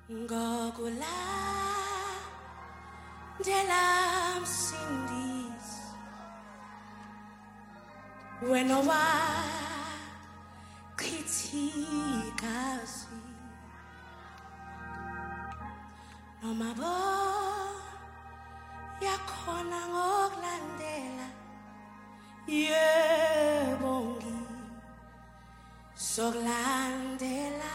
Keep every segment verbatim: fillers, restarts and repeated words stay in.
Ngokulandela msindisi wena wachithikazi noma bo yakhona ngokulandela yebo ngizokulandela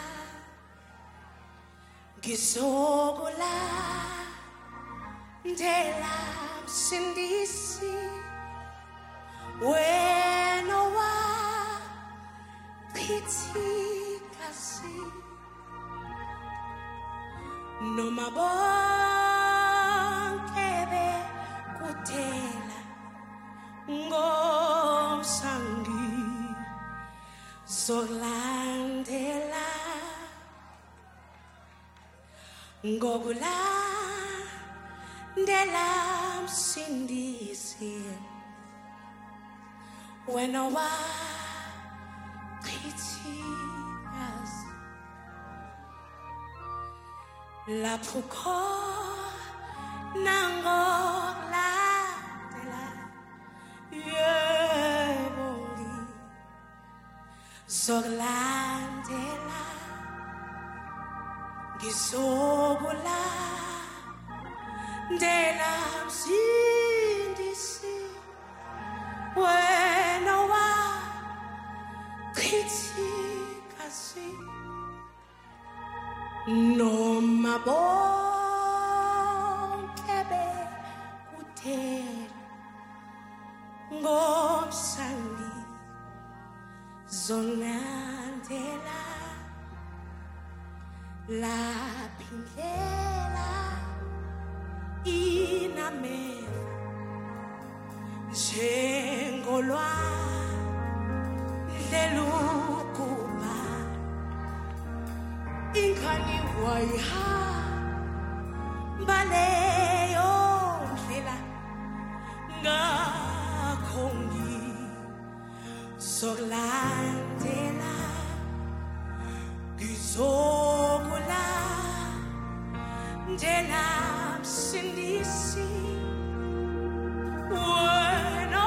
ngizokulandela msindisi wena wachithikazi noma bonke bekudela ngomsangi zokulandela ngokulandela msindisi wena wachithikazi lapho khona ngokulandela yebo ngizokulandela ngizokulandela msindisi wena wachithikazi noma bonke bekudela ngomsangi zokulandela laphindlela inameva njengolwandle lukuba ingani wayihamba leyo ndlela ngakho ngizokulandela ngizokulandela msindisi wena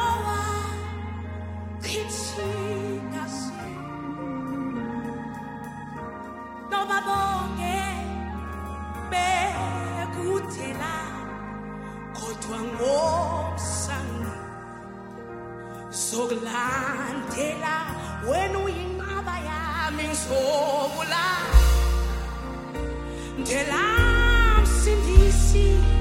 wachithikazi noma bonke bekudela kodwa ngomsangi zokulandela wena uyinqaba yami ngizokulandela msindisi